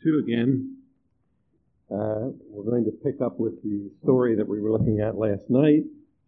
2 again. We're going to pick up with the story that we were looking at last night.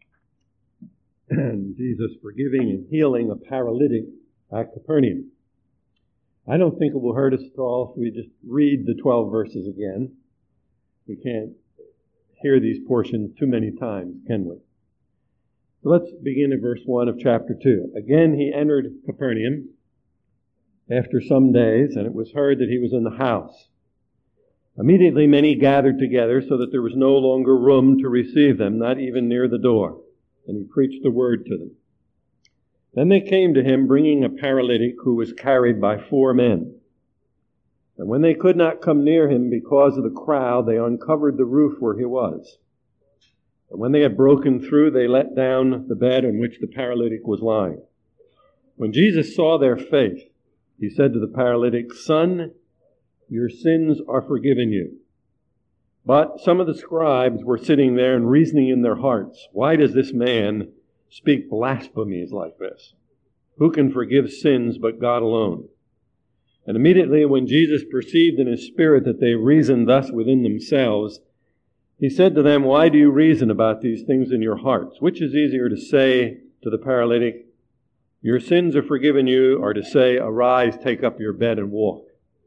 And Jesus forgiving and healing a paralytic at Capernaum. I don't think it will hurt us at all if we just read the 12 verses again. We can't hear these portions too many times, can we? So let's begin at verse 1 of chapter 2. Again he entered Capernaum after some days, and it was heard that he was in the house. Immediately many gathered together so that there was no longer room to receive them, not even near the door. And he preached the word to them. Then they came to him, bringing a paralytic who was carried by 4 men. And when they could not come near him because of the crowd, they uncovered the roof where he was. And when they had broken through, they let down the bed on which the paralytic was lying. When Jesus saw their faith, he said to the paralytic, "Son, your sins are forgiven you." But some of the scribes were sitting there and reasoning in their hearts, "Why does this man speak blasphemies like this? Who can forgive sins but God alone?" And immediately when Jesus perceived in his spirit that they reasoned thus within themselves, he said to them, "Why do you reason about these things in your hearts? Which is easier to say to the paralytic, 'Your sins are forgiven you,' or to say, 'Arise, take up your bed and walk'?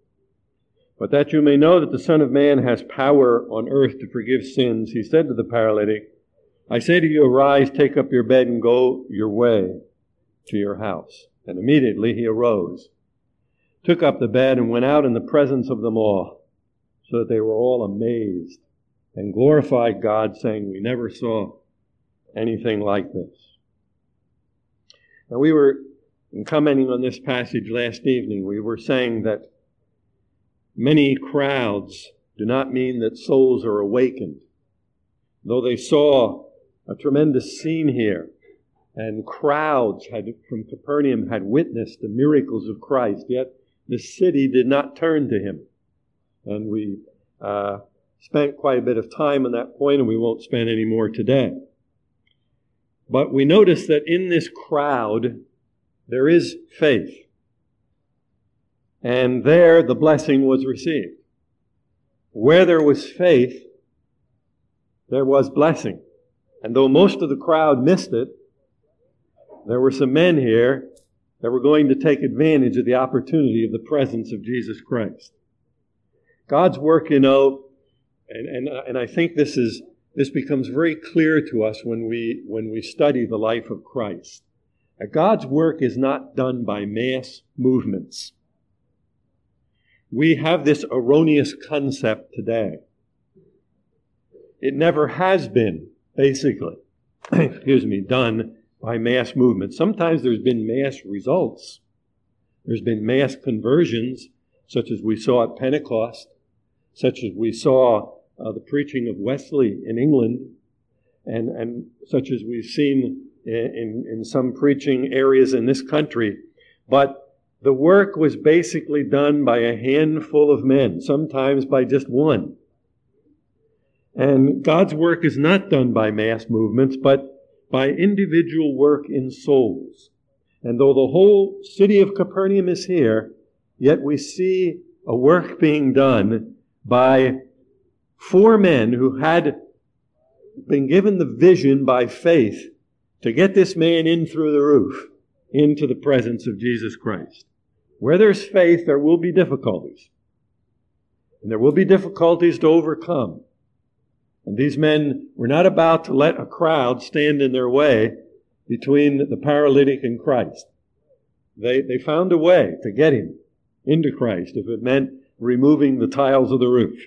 But that you may know that the Son of Man has power on earth to forgive sins," he said to the paralytic, "I say to you, arise, take up your bed, and go your way to your house." And immediately he arose, took up the bed, and went out in the presence of them all, so that they were all amazed, and glorified God, saying, "We never saw anything like this." Now we were, in commenting on this passage last evening, we were saying that many crowds do not mean that souls are awakened. Though they saw a tremendous scene here, and crowds from Capernaum had witnessed the miracles of Christ, yet the city did not turn to him. And we spent quite a bit of time on that point, and we won't spend any more today. But we notice that in this crowd, there is faith. And there the blessing was received. Where there was faith, there was blessing. And though most of the crowd missed it, there were some men here that were going to take advantage of the opportunity of the presence of Jesus Christ. God's work, and I think this becomes very clear to us when we study the life of Christ. That God's work is not done by mass movements. We have this erroneous concept today. It never has been, basically, done by mass movements. Sometimes there's been mass results. There's been mass conversions, such as we saw at Pentecost, such as we saw the preaching of Wesley in England, and such as we've seen in some preaching areas in this country. But the work was basically done by a handful of men, sometimes by just one. And God's work is not done by mass movements, but by individual work in souls. And though the whole city of Capernaum is here, yet we see a work being done by 4 men who had been given the vision by faith to get this man in through the roof, into the presence of Jesus Christ. Where there's faith, there will be difficulties. And there will be difficulties to overcome. And these men were not about to let a crowd stand in their way between the paralytic and Christ. They found a way to get him into Christ, if it meant removing the tiles of the roof.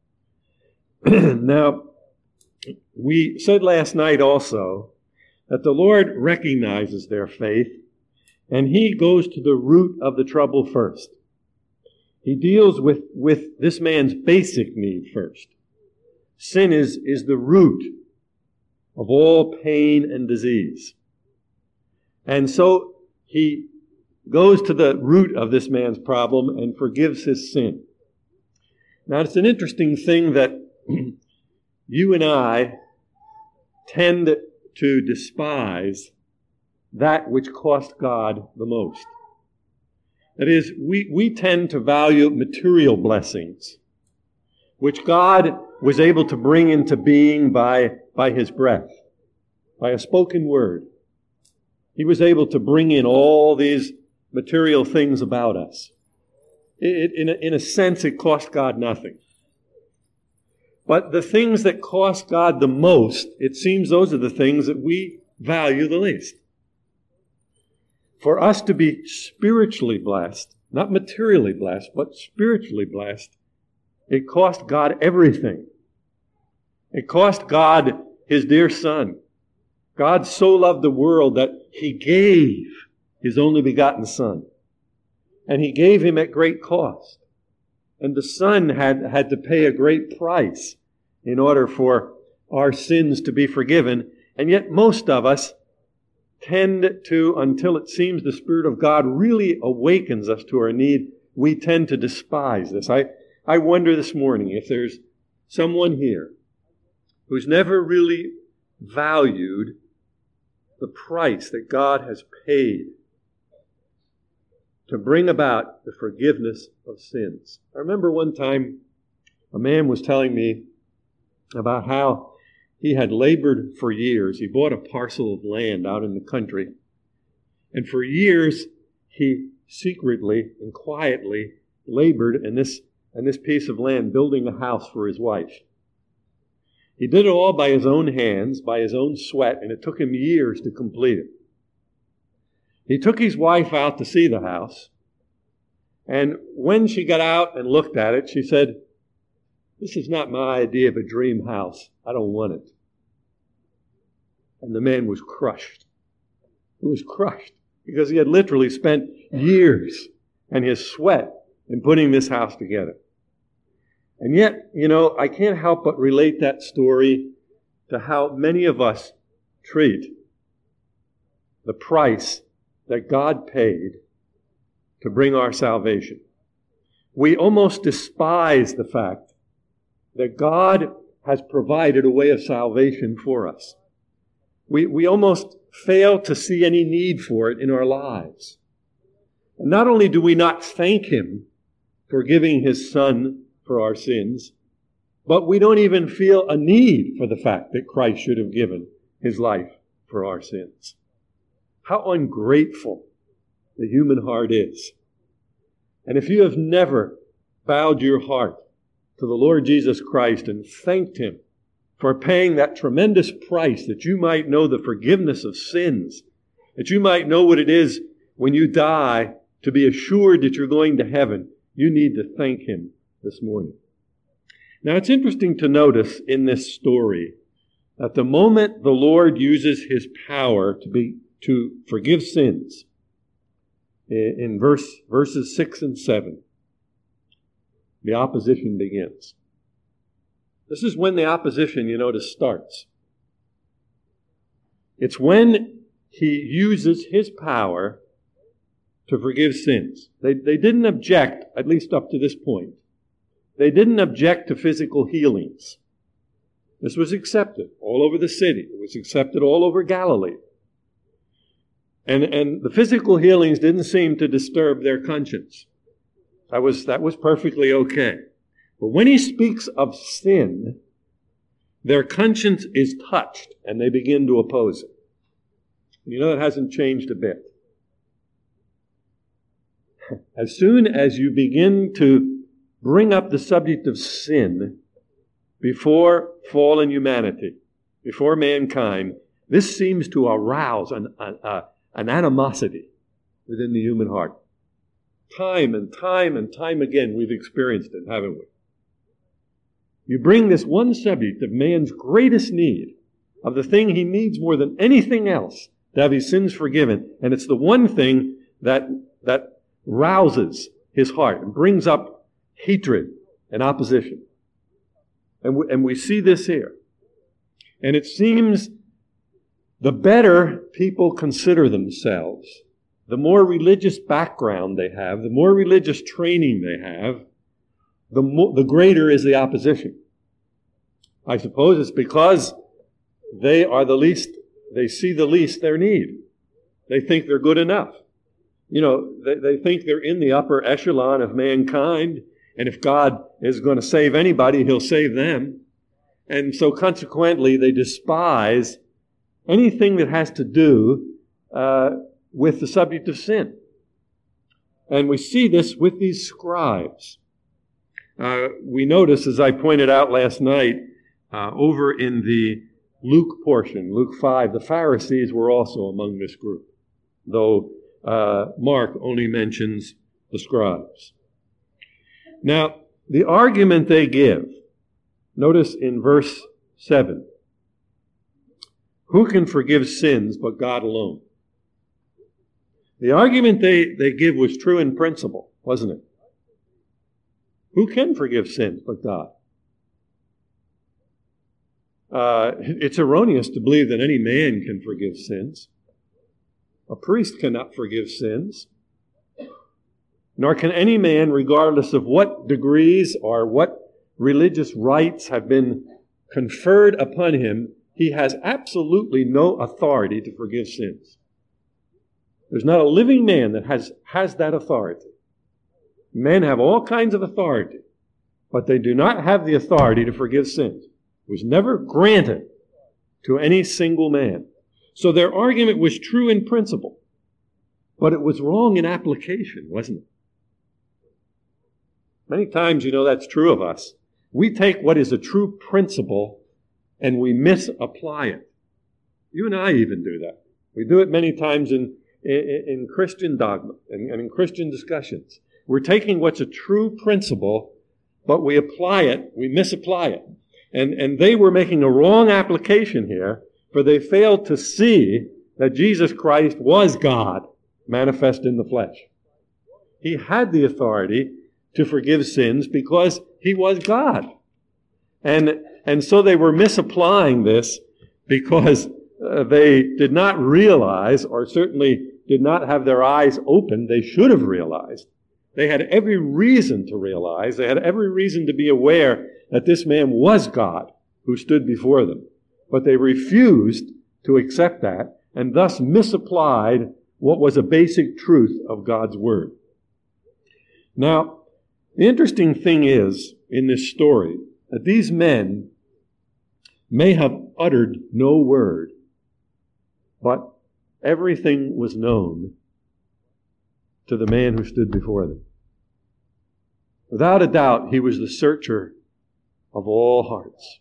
Now, we said last night also that the Lord recognizes their faith, and he goes to the root of the trouble first. He deals with this man's basic need first. Sin is the root of all pain and disease. And so he goes to the root of this man's problem and forgives his sin. Now, it's an interesting thing that you and I tend to despise that which cost God the most. That is, we tend to value material blessings, which God was able to bring into being by His breath, by a spoken word. He was able to bring in all these material things about us. In a sense, it cost God nothing. But the things that cost God the most, it seems those are the things that we value the least. For us to be spiritually blessed, not materially blessed, but spiritually blessed, it cost God everything. It cost God His dear Son. God so loved the world that He gave His only begotten Son. And He gave Him at great cost. And the Son had to pay a great price in order for our sins to be forgiven. And yet most of us tend to, until it seems the Spirit of God really awakens us to our need, we tend to despise this. I wonder this morning if there's someone here who's never really valued the price that God has paid to bring about the forgiveness of sins. I remember one time a man was telling me about how he had labored for years. He bought a parcel of land out in the country. And for years, he secretly and quietly labored in this piece of land, building a house for his wife. He did it all by his own hands, by his own sweat, and it took him years to complete it. He took his wife out to see the house. And when she got out and looked at it, she said, "This is not my idea of a dream house. I don't want it." And the man was crushed. He was crushed because he had literally spent years and his sweat in putting this house together. And yet, I can't help but relate that story to how many of us treat the price that God paid to bring our salvation. We almost despise the fact that God has provided a way of salvation for us. We almost fail to see any need for it in our lives. And not only do we not thank Him for giving His Son for our sins, but we don't even feel a need for the fact that Christ should have given His life for our sins. How ungrateful the human heart is. And if you have never bowed your heart to the Lord Jesus Christ and thanked Him for paying that tremendous price that you might know the forgiveness of sins, that you might know what it is when you die to be assured that you're going to heaven, you need to thank Him this morning. Now it's interesting to notice in this story that the moment the Lord uses His power to forgive sins, in verses 6 and 7, the opposition begins. This is when the opposition, starts. It's when He uses His power to forgive sins. They didn't object, at least up to this point. They didn't object to physical healings. This was accepted all over the city. It was accepted all over Galilee. And the physical healings didn't seem to disturb their conscience. That was perfectly okay. But when He speaks of sin, their conscience is touched and they begin to oppose it. That hasn't changed a bit. As soon as you begin to bring up the subject of sin before fallen humanity, before mankind, this seems to arouse an animosity within the human heart. Time and time and time again we've experienced it, haven't we? You bring this one subject of man's greatest need, of the thing he needs more than anything else to have his sins forgiven, and it's the one thing that rouses his heart and brings up hatred and opposition. And we see this here. And it seems the better people consider themselves, the more religious background they have, the more religious training they have, the greater is the opposition. I suppose it's because they are the least, they see the least their need. They think they're good enough. They think they're in the upper echelon of mankind, and if God is going to save anybody, he'll save them. And so consequently, they despise anything that has to do with the subject of sin. And we see this with these scribes. We notice, as I pointed out last night, over in the Luke portion, Luke 5, the Pharisees were also among this group, though Mark only mentions the scribes. Now, the argument they give, notice in verse 7, who can forgive sins but God alone? The argument they give was true in principle, wasn't it? Who can forgive sins but God? It's erroneous to believe that any man can forgive sins. A priest cannot forgive sins. Nor can any man, regardless of what degrees or what religious rights have been conferred upon him, he has absolutely no authority to forgive sins. There's not a living man that has that authority. Men have all kinds of authority, but they do not have the authority to forgive sins. It was never granted to any single man. So their argument was true in principle, but it was wrong in application, wasn't it? Many times, that's true of us. We take what is a true principle and we misapply it. You and I even do that. We do it many times in Christian dogma and in Christian discussions. We're taking what's a true principle, but we misapply it. And they were making a wrong application here, for they failed to see that Jesus Christ was God manifest in the flesh. He had the authority to forgive sins because he was God. And so they were misapplying this because they did not realize, or certainly did not have their eyes open. They should have realized. They had every reason to realize. They had every reason to be aware that this man was God who stood before them. But they refused to accept that and thus misapplied what was a basic truth of God's Word. Now, the interesting thing is, in this story, that these men may have uttered no word, but everything was known to the man who stood before them. Without a doubt, he was the searcher of all hearts.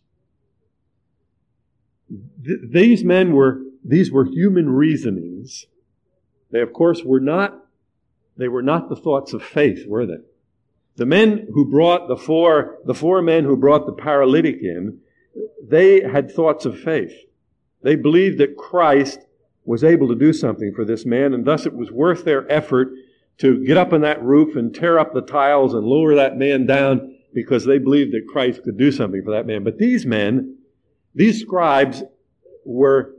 These were human reasonings. They, of course, were not the thoughts of faith, were they? The men who brought the four men who brought the paralytic in, they had thoughts of faith. They believed that Christ was able to do something for this man, and thus it was worth their effort to get up on that roof and tear up the tiles and lower that man down because they believed that Christ could do something for that man. But these men, these scribes, were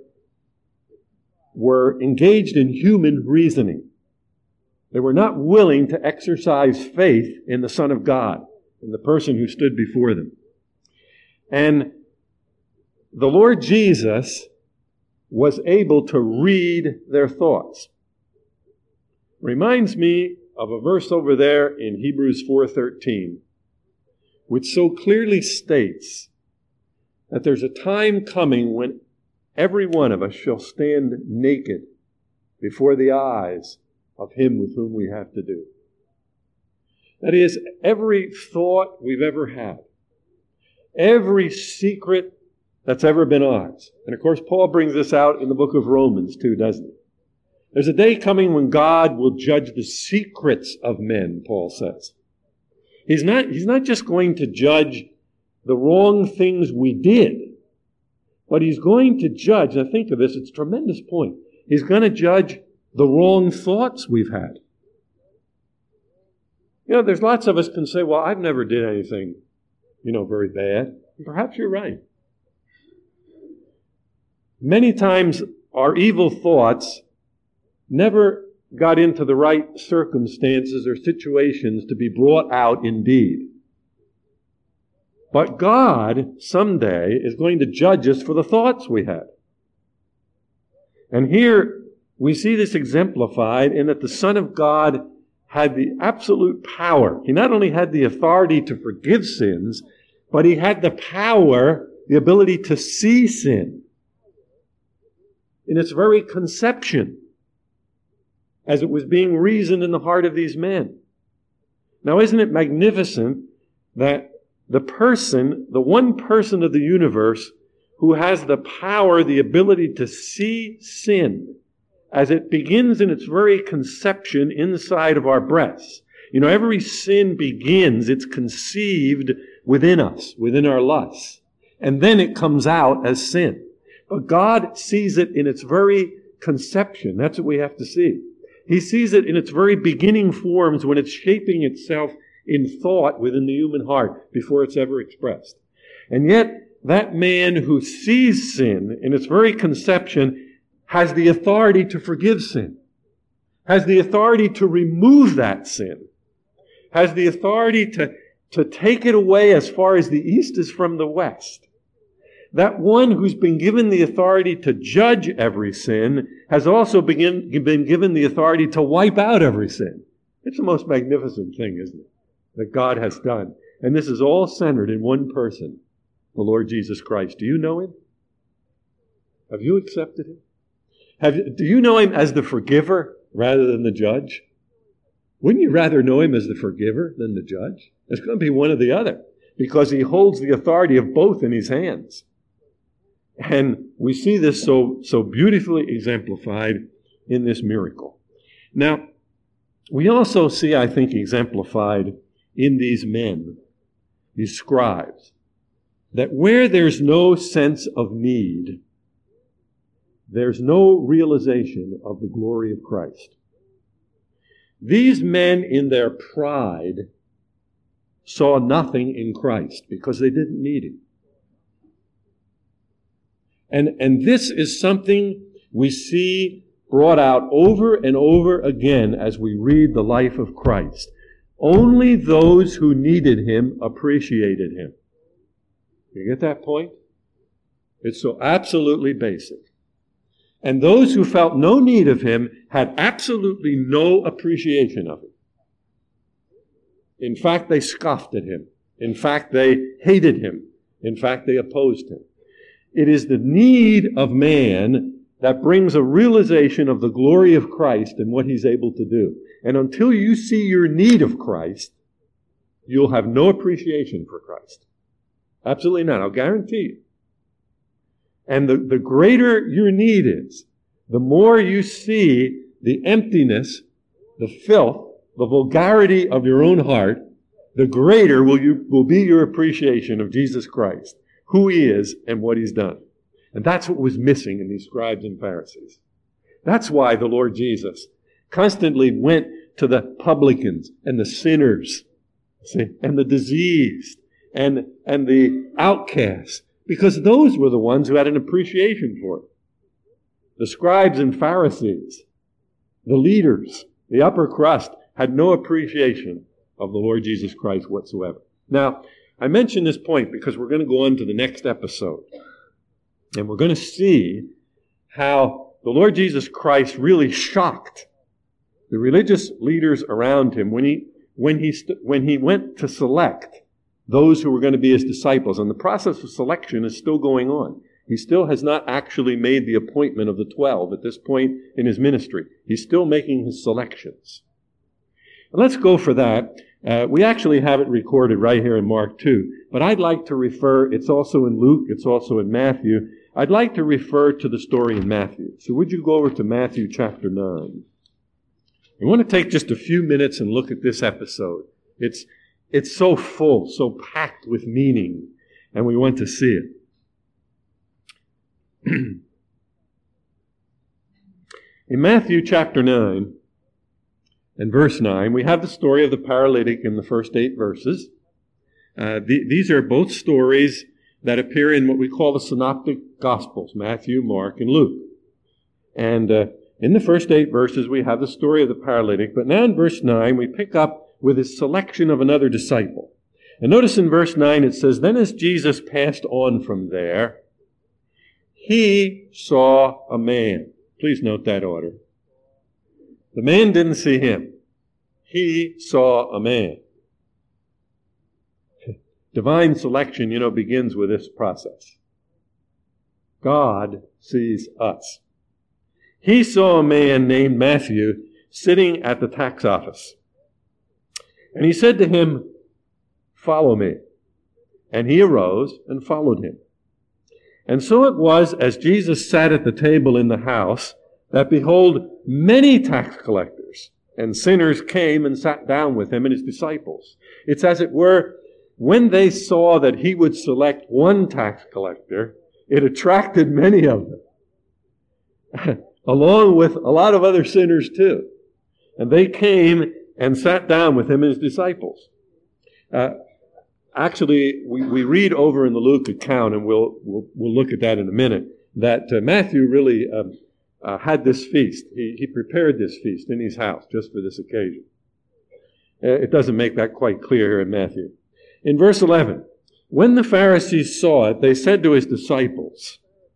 engaged in human reasoning. They were not willing to exercise faith in the Son of God, in the person who stood before them. And the Lord Jesus was able to read their thoughts. Reminds me of a verse over there in Hebrews 4:13, which so clearly states that there's a time coming when every one of us shall stand naked before the eyes of him with whom we have to do. That is, every thought we've ever had, every secret that's ever been ours. And of course, Paul brings this out in the book of Romans too, doesn't he? There's a day coming when God will judge the secrets of men, Paul says. He's not just going to judge the wrong things we did, but he's going to judge, now think of this, it's a tremendous point. He's going to judge the wrong thoughts we've had. There's lots of us can say, well, I've never did anything, very bad. And perhaps you're right. Many times our evil thoughts never got into the right circumstances or situations to be brought out in deed. But God someday is going to judge us for the thoughts we had. And here we see this exemplified in that the Son of God had the absolute power. He not only had the authority to forgive sins, but he had the power, the ability to see sin in its very conception, as it was being reasoned in the heart of these men. Now, isn't it magnificent that the one person of the universe who has the power, the ability to see sin as it begins in its very conception inside of our breasts. You know, every sin begins, it's conceived within us, within our lusts, and then it comes out as sin. But God sees it in its very conception. That's what we have to see. He sees it in its very beginning forms when it's shaping itself in thought within the human heart before it's ever expressed. And yet, that man who sees sin in its very conception has the authority to forgive sin, has the authority to remove that sin, has the authority to take it away as far as the east is from the west. That one who's been given the authority to judge every sin has also been given the authority to wipe out every sin. It's the most magnificent thing, isn't it, that God has done. And this is all centered in one person, the Lord Jesus Christ. Do you know him? Have you accepted him? Do you know him as the forgiver rather than the judge? Wouldn't you rather know him as the forgiver than the judge? It's going to be one or the other, because he holds the authority of both in his hands. And we see this so beautifully exemplified in this miracle. Now, we also see, I think, exemplified in these men, these scribes, that where there's no sense of need, there's no realization of the glory of Christ. These men, in their pride, saw nothing in Christ because they didn't need him. And this is something we see brought out over and over again as we read the life of Christ. Only those who needed him appreciated him. You get that point? It's so absolutely basic. And those who felt no need of him had absolutely no appreciation of him. In fact, they scoffed at him. In fact, they hated him. In fact, they opposed him. It is the need of man that brings a realization of the glory of Christ and what he's able to do. And until you see your need of Christ, you'll have no appreciation for Christ. Absolutely not. I'll guarantee you. And the greater your need is, the more you see the emptiness, the filth, the vulgarity of your own heart, the greater will be your appreciation of Jesus Christ, who he is and what he's done. And that's what was missing in these scribes and Pharisees. That's why the Lord Jesus constantly went to the publicans and the sinners, and the diseased and the outcasts, because those were the ones who had an appreciation for it. The scribes and Pharisees, the leaders, the upper crust, had no appreciation of the Lord Jesus Christ whatsoever. Now, I mention this point because we're going to go on to the next episode. And we're going to see how the Lord Jesus Christ really shocked the religious leaders around him when he went to select those who were going to be his disciples. And the process of selection is still going on. He still has not actually made the appointment of the 12 at this point in his ministry. He's still making his selections. And let's go for that. We actually have it recorded right here in Mark 2. But I'd like to refer, it's also in Luke, it's also in Matthew. I'd like to refer to the story in Matthew. So would you go over to Matthew chapter 9? I want to take just a few minutes and look at this episode. It's so full, so packed with meaning, and we want to see it. In Matthew chapter 9 and verse 9, we have the story of the paralytic in the first 8 verses. These are both stories that appear in what we call the Synoptic Gospels, Matthew, Mark, and Luke. And in the first 8 verses, we have the story of the paralytic. But now in verse 9, we pick up with his selection of another disciple. And notice in verse 9, it says, "Then as Jesus passed on from there, he saw a man." Please note that order. The man didn't see him. He saw a man. Divine selection, begins with this process. God sees us. He saw a man named Matthew sitting at the tax office. And he said to him, "Follow me." And he arose and followed him. And so it was, as Jesus sat at the table in the house, that behold, many tax collectors and sinners came and sat down with him and his disciples. It's as it were, when they saw that he would select one tax collector, it attracted many of them, along with a lot of other sinners too. And they came and sat down with him and his disciples. Actually, we read over in the Luke account, and we'll look at that in a minute, that Matthew really had this feast. He prepared this feast in his house just for this occasion. It doesn't make that quite clear here in Matthew. In verse 11, when the Pharisees saw it, they said to his disciples,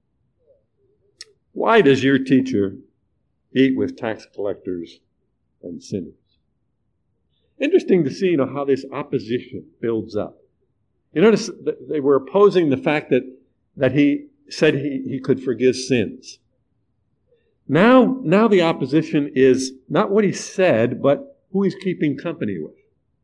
"Why does your teacher eat with tax collectors and sinners?" Interesting to see, how this opposition builds up. You notice that they were opposing the fact that he said he could forgive sins. Now the opposition is not what he said, but who he's keeping company with.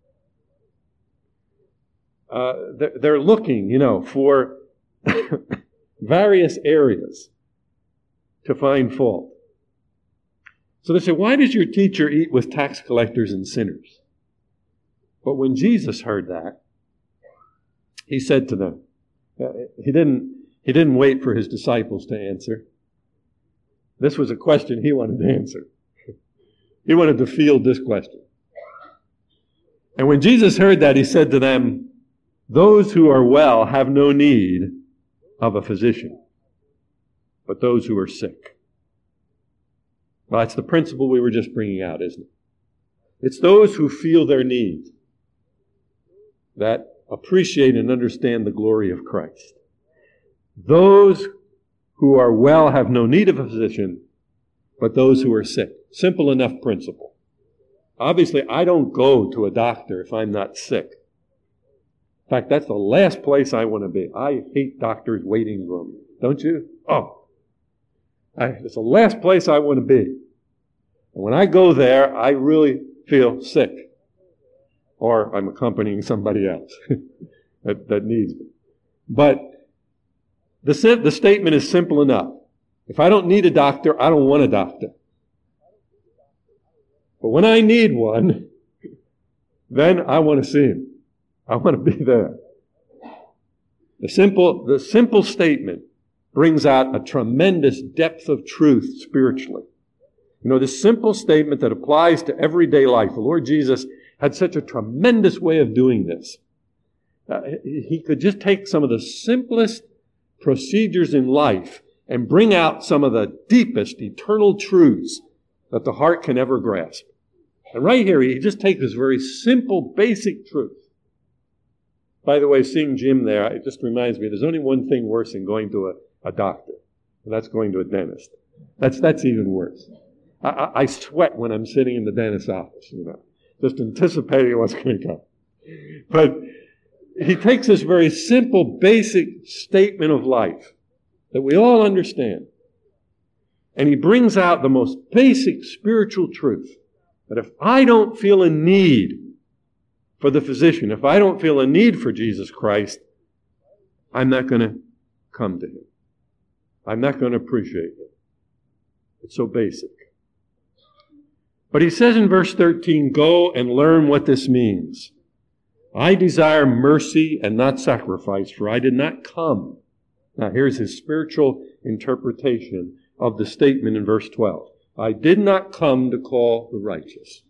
They're looking, for various areas to find fault. So they say, "Why does your teacher eat with tax collectors and sinners?" But when Jesus heard that, he said to them, he didn't wait for his disciples to answer. This was a question he wanted to answer. He wanted to field this question. And when Jesus heard that, he said to them, "Those who are well have no need of a physician, but those who are sick." Well, that's the principle we were just bringing out, isn't it? It's those who feel their need that appreciate and understand the glory of Christ. Those who are well have no need of a physician, but those who are sick. Simple enough principle. Obviously, I don't go to a doctor if I'm not sick. In fact, that's the last place I want to be. I hate doctors' waiting rooms. Don't you? It's the last place I want to be. And when I go there, I really feel sick. Or I'm accompanying somebody else that needs me. But the statement is simple enough. If I don't need a doctor, I don't want a doctor. But when I need one, then I want to see him. I want to be there. The simple statement brings out a tremendous depth of truth spiritually. This simple statement that applies to everyday life. The Lord Jesus had such a tremendous way of doing this. He could just take some of the simplest procedures in life and bring out some of the deepest eternal truths that the heart can ever grasp. And right here, he just takes this very simple, basic truth. By the way, seeing Jim there, it just reminds me, there's only one thing worse than going to a doctor, and that's going to a dentist. That's even worse. I sweat when I'm sitting in the dentist's office, just anticipating what's going to come. But he takes this very simple, basic statement of life that we all understand, and he brings out the most basic spiritual truth, that if I don't feel a need for the physician, if I don't feel a need for Jesus Christ, I'm not going to come to him. I'm not going to appreciate him. It's so basic. But he says in verse 13, "Go and learn what this means. I desire mercy and not sacrifice, for I did not come." Now here's his spiritual interpretation of the statement in verse 12. "I did not come to call the righteous,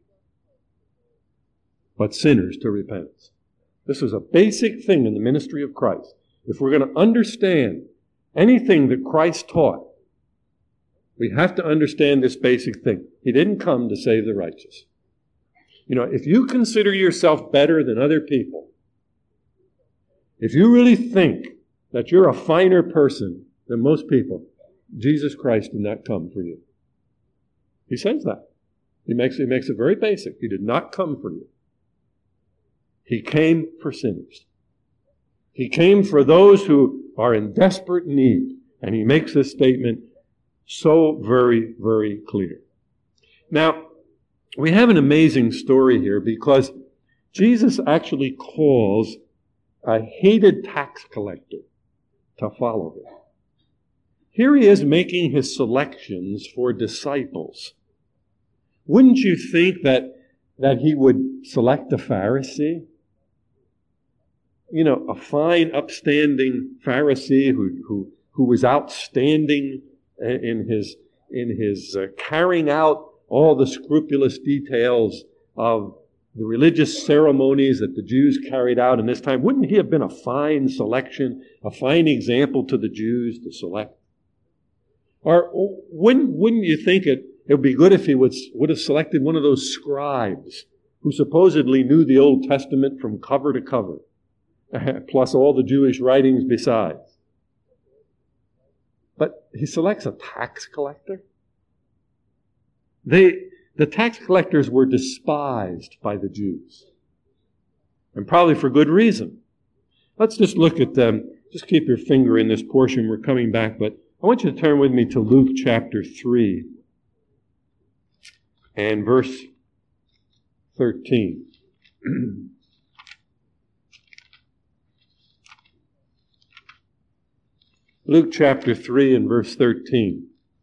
but sinners to repentance." This is a basic thing in the ministry of Christ. If we're going to understand anything that Christ taught, we have to understand this basic thing. He didn't come to save the righteous. If you consider yourself better than other people, if you really think that you're a finer person than most people, Jesus Christ did not come for you. He says that. He makes it very basic. He did not come for you. He came for sinners. He came for those who are in desperate need. And he makes this statement so very, very clear. Now, we have an amazing story here because Jesus actually calls a hated tax collector to follow him. Here he is making his selections for disciples. Wouldn't you think that he would select a Pharisee? You know, a fine, upstanding Pharisee who was outstanding in his carrying out all the scrupulous details of the religious ceremonies that the Jews carried out in this time. Wouldn't he have been a fine selection, a fine example to the Jews to select? Or wouldn't you think it would be good if he would have selected one of those scribes who supposedly knew the Old Testament from cover to cover, plus all the Jewish writings besides? But he selects a tax collector. The tax collectors were despised by the Jews, and probably for good reason. Let's just look at them. Just keep your finger in this portion. We're coming back, but I want you to turn with me to Luke chapter 3 and verse 13. Luke chapter 3 and verse 13.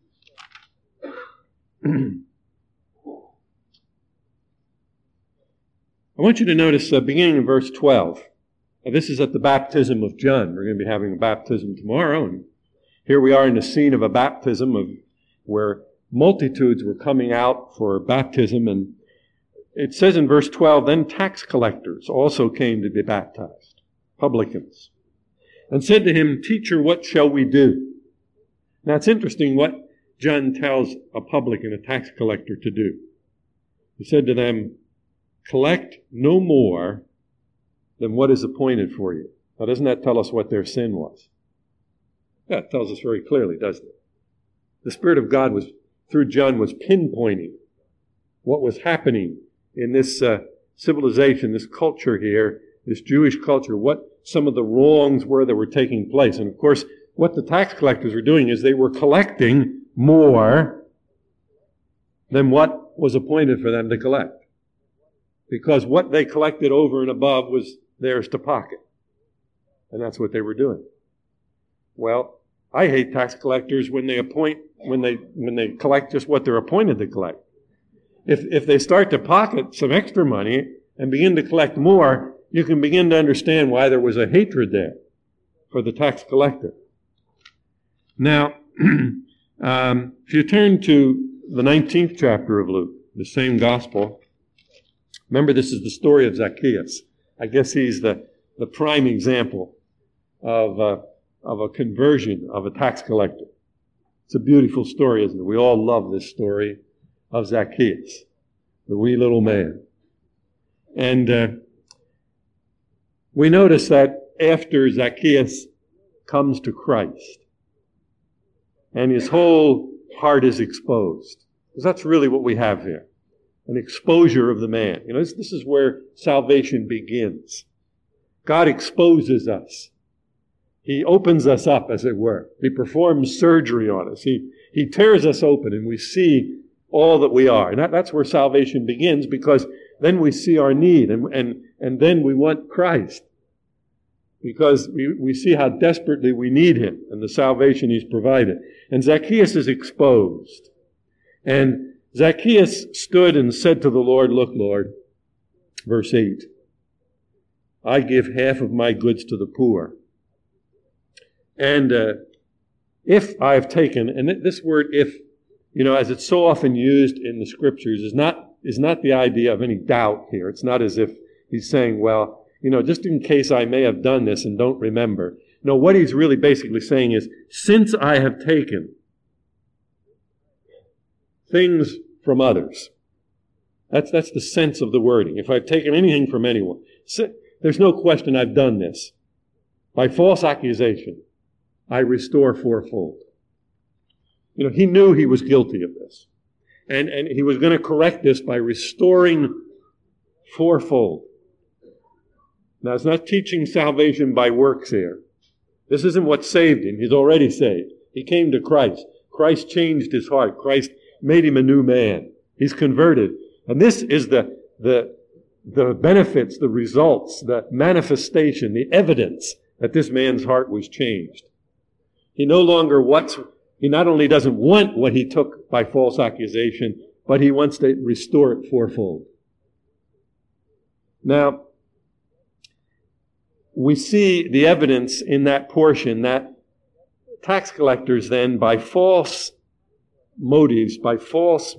I want you to notice beginning in verse 12. Now, this is at the baptism of John. We're going to be having a baptism tomorrow, and here we are in the scene of a baptism where multitudes were coming out for baptism, and it says in verse 12, then tax collectors also came to be baptized, publicans, and said to him, Teacher, what shall we do? Now it's interesting what John tells a publican, a tax collector, to do. He said to them, collect no more than what is appointed for you. Now doesn't that tell us what their sin was? Yeah, it tells us very clearly, doesn't it? The Spirit of God through John, was pinpointing what was happening in this civilization, this culture here, this Jewish culture, what some of the wrongs were that were taking place. And of course, what the tax collectors were doing is they were collecting more than what was appointed for them to collect. Because what they collected over and above was theirs to pocket. And that's what they were doing. Well, I hate tax collectors when they collect just what they're appointed to collect. If they start to pocket some extra money and begin to collect more, you can begin to understand why there was a hatred there for the tax collector. Now, if you turn to the 19th chapter of Luke, the same gospel, remember this is the story of Zacchaeus. I guess he's the prime example of a conversion of a tax collector. It's a beautiful story, isn't it? We all love this story of Zacchaeus, the wee little man. And we notice that after Zacchaeus comes to Christ, and his whole heart is exposed, because that's really what we have here, an exposure of the man. You know, this is where salvation begins. God exposes us. He opens us up, as it were. He performs surgery on us. He tears us open, and we see all that we are. And that's where salvation begins, because then we see our need, and then we want Christ. Because we see how desperately we need Him and the salvation He's provided. And Zacchaeus is exposed. And Zacchaeus stood and said to the Lord, Look, Lord, verse 8, I give half of my goods to the poor. And if I have taken, and this word if, as it's so often used in the Scriptures, is not the idea of any doubt here. It's not as if he's saying, well, just in case I may have done this and don't remember. No, what he's really basically saying is, since I have taken things from others, that's the sense of the wording. If I've taken anything from anyone, there's no question I've done this. By false accusation, I restore fourfold. He knew he was guilty of this. And he was going to correct this by restoring fourfold. Now, it's not teaching salvation by works here. This isn't what saved him. He's already saved. He came to Christ. Christ changed his heart. Christ made him a new man. He's converted. And this is the benefits, the results, the manifestation, the evidence that this man's heart was changed. He not only doesn't want what he took by false accusation, but he wants to restore it fourfold. Now, we see the evidence in that portion that tax collectors then, by false motives, by false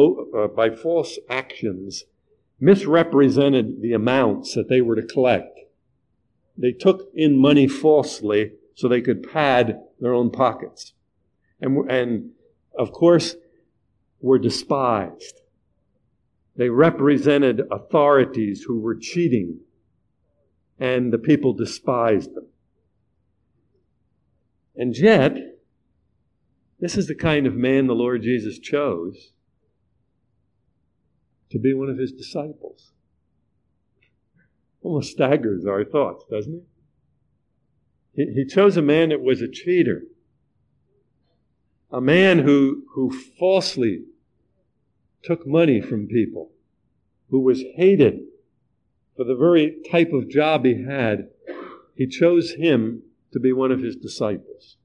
actions, misrepresented the amounts that they were to collect. They took in money falsely so they could pad their own pockets. And of course, were despised. They represented authorities who were cheating, and the people despised them. And yet, this is the kind of man the Lord Jesus chose to be one of his disciples. Almost staggers our thoughts, doesn't it? He chose a man that was a cheater. A man who falsely took money from people, who was hated for the very type of job he had. He chose him to be one of his disciples.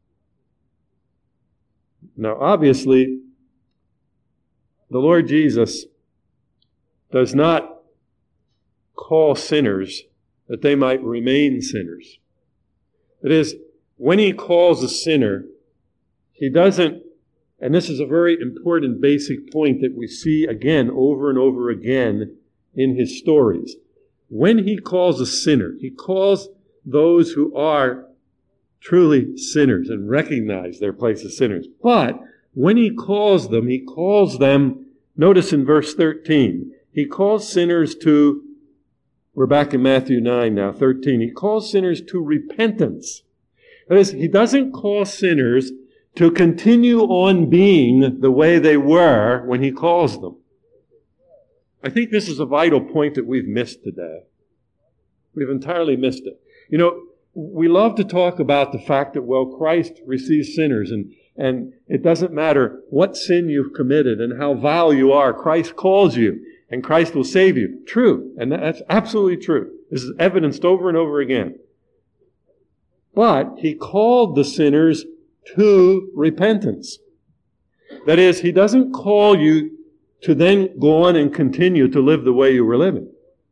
Now, obviously, the Lord Jesus does not call sinners that they might remain sinners. That is, when he calls a sinner, he doesn't, and this is a very important basic point that we see again over and over again in his stories. When he calls a sinner, he calls those who are truly sinners and recognize their place as sinners. But when he calls them, notice in verse 13, he calls sinners to, we're back in Matthew 9 now, 13. He calls sinners to repentance. That is, he doesn't call sinners to continue on being the way they were when he calls them. I think this is a vital point that we've missed today. We've entirely missed it. You know, we love to talk about the fact that, well, Christ receives sinners, and it doesn't matter what sin you've committed and how vile you are, Christ calls you, and Christ will save you. True, and that's absolutely true. This is evidenced over and over again. But he called the sinners to repentance. That is, he doesn't call you to then go on and continue to live the way you were living.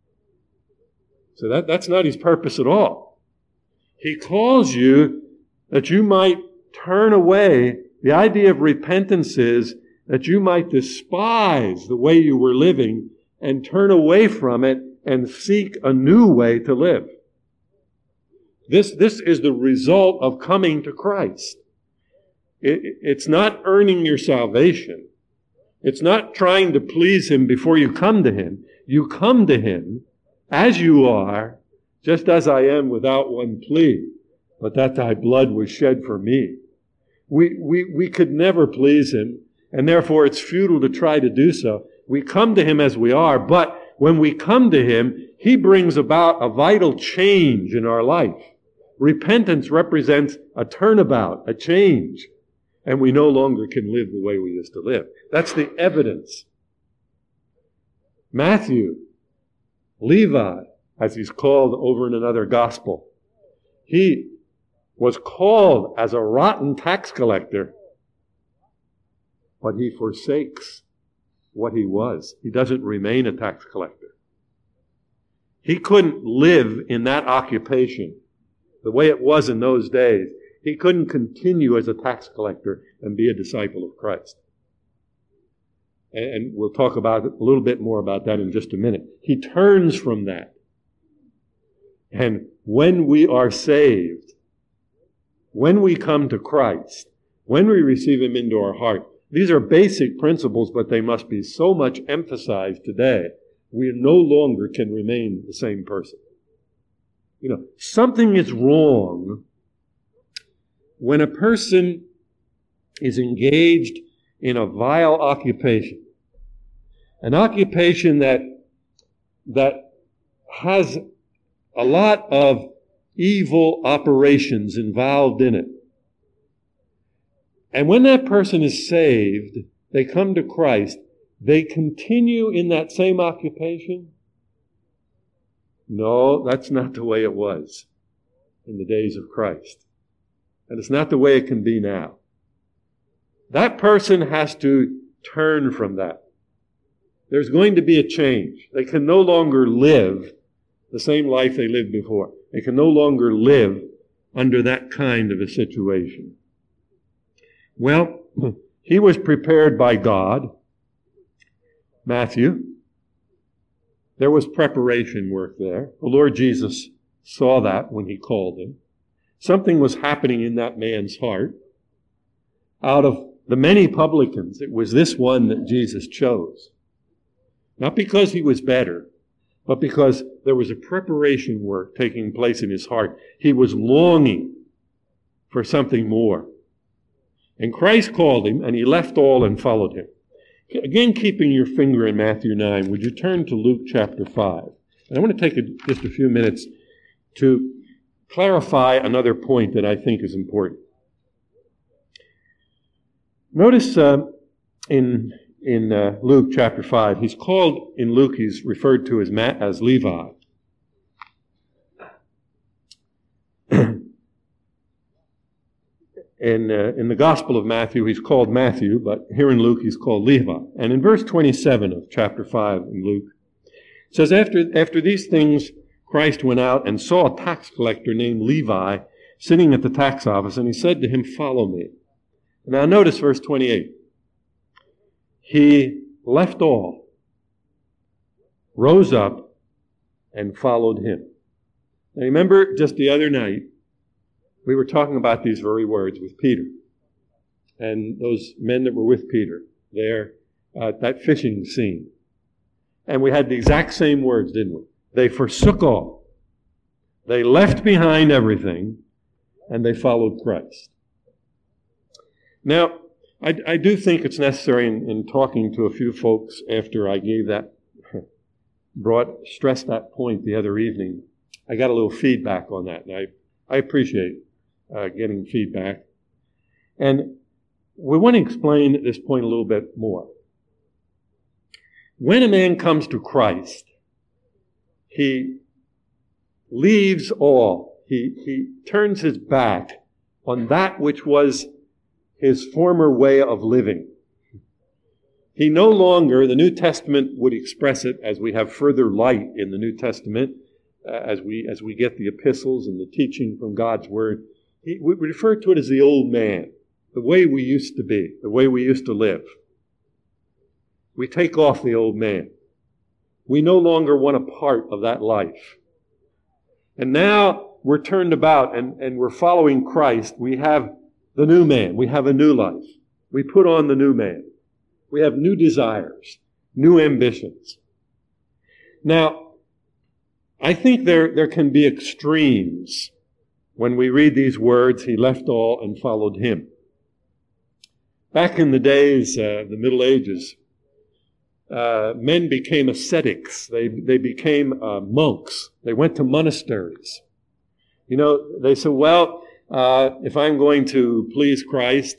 So that's not his purpose at all. He calls you that you might turn away. The idea of repentance is that you might despise the way you were living and turn away from it and seek a new way to live. This is the result of coming to Christ. It's not earning your salvation. It's not trying to please him before you come to him. You come to him as you are, just as I am, without one plea, but that thy blood was shed for me. We could never please him, and therefore it's futile to try to do so. We come to him as we are, but when we come to him, he brings about a vital change in our life. Repentance represents a turnabout, a change, and we no longer can live the way we used to live. That's the evidence. Matthew, Levi, as he's called over in another gospel, he was called as a rotten tax collector, but he forsakes what he was. He doesn't remain a tax collector. He couldn't live in that occupation the way it was in those days. He couldn't continue as a tax collector and be a disciple of Christ. And we'll talk about a little bit more about that in just a minute. He turns from that. And when we are saved, when we come to Christ, when we receive him into our heart, these are basic principles, but they must be so much emphasized today. We no longer can remain the same person. You know, something is wrong when a person is engaged in a vile occupation. An occupation that has a lot of evil operations involved in it. And when that person is saved, they come to Christ, they continue in that same occupation? No, that's not the way it was in the days of Christ. And it's not the way it can be now. That person has to turn from that. There's going to be a change. They can no longer live the same life they lived before. They can no longer live under that kind of a situation. Well, he was prepared by God. Matthew. There was preparation work there. The Lord Jesus saw that when he called him. Something was happening in that man's heart. Out of the many publicans, it was this one that Jesus chose. Not because he was better, but because there was a preparation work taking place in his heart. He was longing for something more. And Christ called him, and he left all and followed him. Again, keeping your finger in Matthew 9, would you turn to Luke chapter 5? And I want to take just a few minutes to clarify another point that I think is important. Notice in Luke chapter 5, he's called, in Luke, he's referred to as Levi. In the Gospel of Matthew, he's called Matthew, but here in Luke, he's called Levi. And in verse 27 of chapter 5 in Luke, it says, After these things, Christ went out and saw a tax collector named Levi sitting at the tax office, and he said to him, "Follow me." Now notice verse 28. He left all, rose up, and followed him. Now remember, just the other night, we were talking about these very words with Peter. And those men that were with Peter there at that fishing scene. And we had the exact same words, didn't we? They forsook all. They left behind everything, and they followed Christ. Now, I do think it's necessary in talking to a few folks after I gave that, stressed that point the other evening. I got a little feedback on that, and I appreciate getting feedback. And we want to explain this point a little bit more. When a man comes to Christ, he leaves all. He turns his back on that which was his former way of living. He no longer, the New Testament would express it as we have further light in the New Testament, as we get the epistles and the teaching from God's Word. We refer to it as the old man, the way we used to be, the way we used to live. We take off the old man. We no longer want a part of that life. And now we're turned about and we're following Christ. We have the new man. We have a new life. We put on the new man. We have new desires, new ambitions. Now, I think there can be extremes when we read these words, he left all and followed him. Back in the days, the Middle Ages, men became ascetics. They became monks. They went to monasteries. You know, they said, well, if I'm going to please Christ,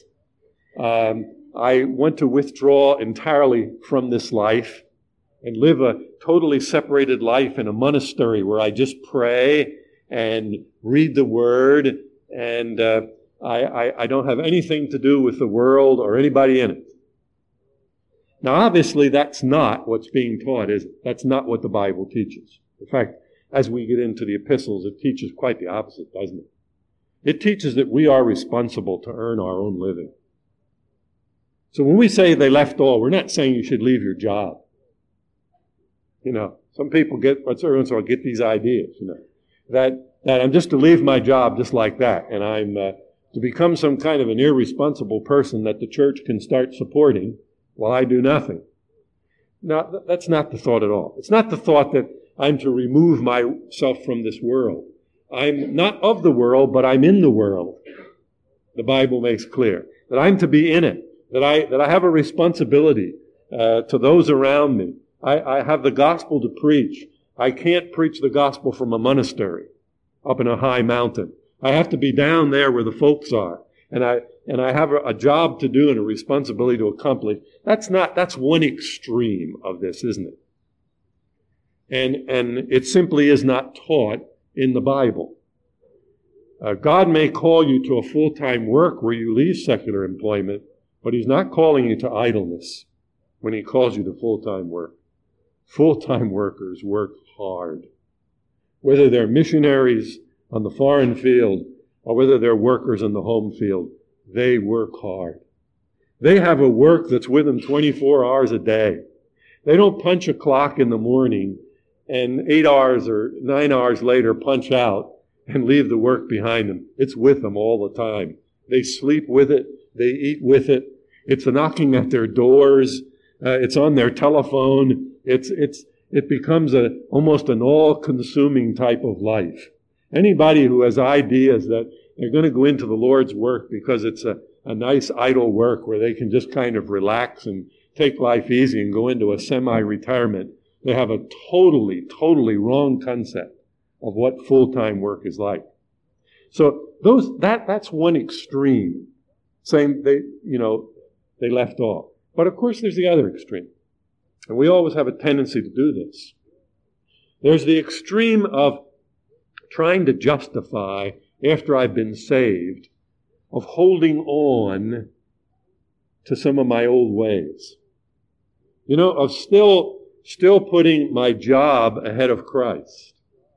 I want to withdraw entirely from this life and live a totally separated life in a monastery where I just pray and read the Word, and I don't have anything to do with the world or anybody in it. Now, obviously, that's not what's being taught, is it? That's not what the Bible teaches. In fact, as we get into the epistles, it teaches quite the opposite, doesn't it? It teaches that we are responsible to earn our own living. So when we say they left all, we're not saying you should leave your job. You know, some people get these ideas, you know, that I'm just to leave my job just like that, and I'm to become some kind of an irresponsible person that the church can start supporting while I do nothing. Now, that's not the thought at all. It's not the thought that I'm to remove myself from this world. I'm not of the world, but I'm in the world. The Bible makes clear that I'm to be in it, that I have a responsibility to those around me. I have the gospel to preach. I can't preach the gospel from a monastery up in a high mountain. I have to be down there where the folks are. And I have a job to do and a responsibility to accomplish. That's one extreme of this, isn't it? And it simply is not taught in the Bible. God may call you to a full-time work where you leave secular employment, but He's not calling you to idleness when He calls you to full-time work. Full-time workers work hard. Whether they're missionaries on the foreign field or whether they're workers in the home field, they work hard. They have a work that's with them 24 hours a day. They don't punch a clock in the morning and 8 hours or 9 hours later punch out and leave the work behind them. It's with them all the time. They sleep with it. They eat with it. It's knocking at their doors. It's on their telephone. It becomes almost an all-consuming type of life. Anybody who has ideas that they're going to go into the Lord's work because it's a nice idle work where they can just kind of relax and take life easy and go into a semi-retirement, they have a totally, totally wrong concept of what full-time work is like. So that's one extreme, saying they left off. But of course there's the other extreme. And we always have a tendency to do this. There's the extreme of trying to justify, after I've been saved, of holding on to some of my old ways. Of still putting my job ahead of Christ.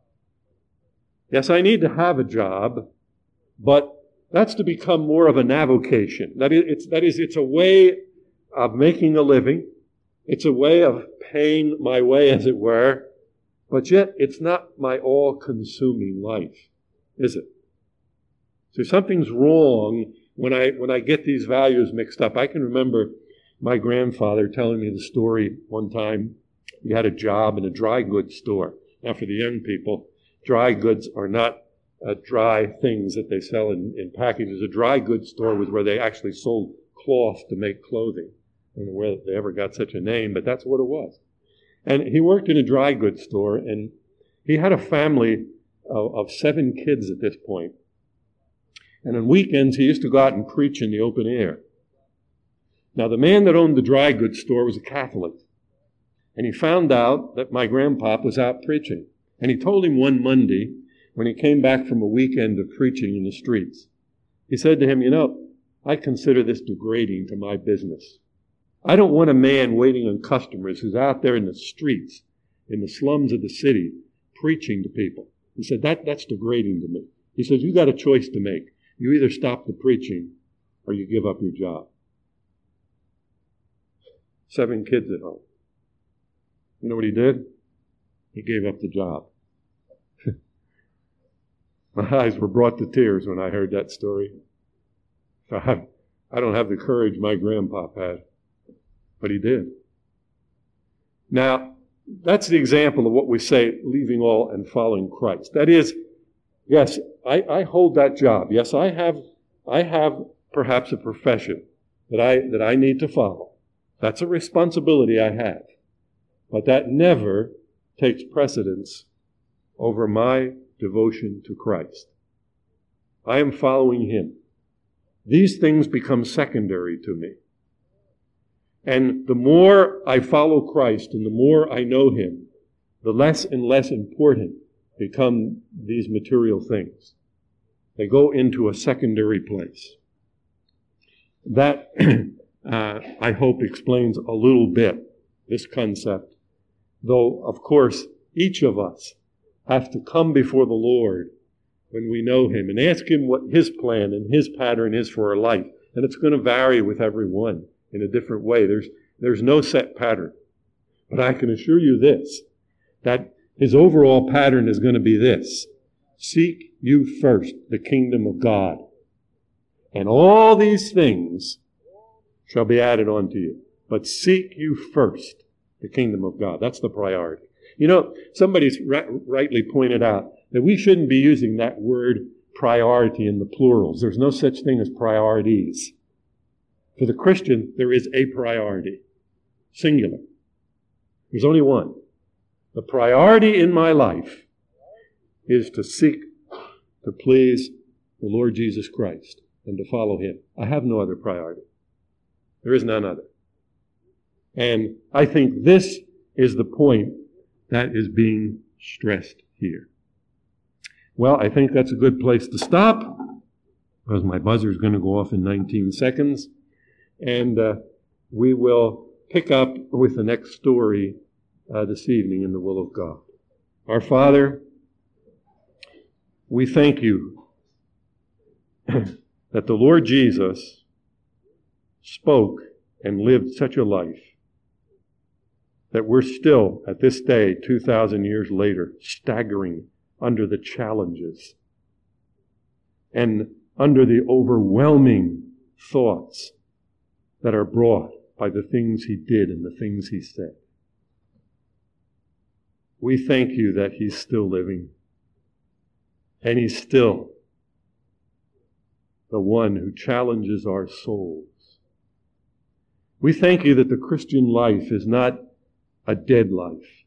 Yes, I need to have a job, but that's to become more of an avocation. That is, it's a way of making a living. It's a way of paying my way, as it were. But yet, it's not my all-consuming life, is it? So something's wrong when I get these values mixed up. I can remember my grandfather telling me the story one time. He had a job in a dry goods store. Now, for the young people, dry goods are not dry things that they sell in packages. A dry goods store was where they actually sold cloth to make clothing. I don't know where they ever got such a name, but that's what it was. And he worked in a dry goods store, and he had a family of 7 kids at this point. And on weekends, he used to go out and preach in the open air. Now, the man that owned the dry goods store was a Catholic. And he found out that my grandpop was out preaching. And he told him one Monday, when he came back from a weekend of preaching in the streets, he said to him, I consider this degrading to my business. I don't want a man waiting on customers who's out there in the streets, in the slums of the city, preaching to people. He said, that's degrading to me. He said, you got a choice to make. You either stop the preaching or you give up your job. 7 kids at home. You know what he did? He gave up the job. My eyes were brought to tears when I heard that story. I don't have the courage my grandpop had, but he did. Now, that's the example of what we say, leaving all and following Christ. That is, yes, I hold that job. Yes, I have perhaps a profession that I need to follow. That's a responsibility I have. But that never takes precedence over my devotion to Christ. I am following Him. These things become secondary to me. And the more I follow Christ and the more I know Him, the less and less important become these material things. They go into a secondary place. That, I hope, explains a little bit this concept. Though, of course, each of us have to come before the Lord when we know Him and ask Him what His plan and His pattern is for our life. And it's going to vary with everyone in a different way. There's no set pattern. But I can assure you this, that His overall pattern is going to be this: seek you first the kingdom of God, and all these things shall be added unto you. But seek you first the kingdom of God. That's the priority. Somebody's rightly pointed out that we shouldn't be using that word priority in the plurals. There's no such thing as priorities. For the Christian, there is a priority. singular. There's only one. The priority in my life is to seek to please the Lord Jesus Christ and to follow Him. I have no other priority. There is none other. And I think this is the point that is being stressed here. Well, I think that's a good place to stop, because my buzzer is going to go off in 19 seconds. And we will pick up with the next story this evening in the will of God. Our Father, we thank you that the Lord Jesus spoke and lived such a life that we're still, at this day, 2,000 years later, staggering under the challenges and under the overwhelming thoughts that are brought by the things He did and the things He said. We thank you that He's still living, and He's still the one who challenges our souls. We thank you that the Christian life is not a dead life,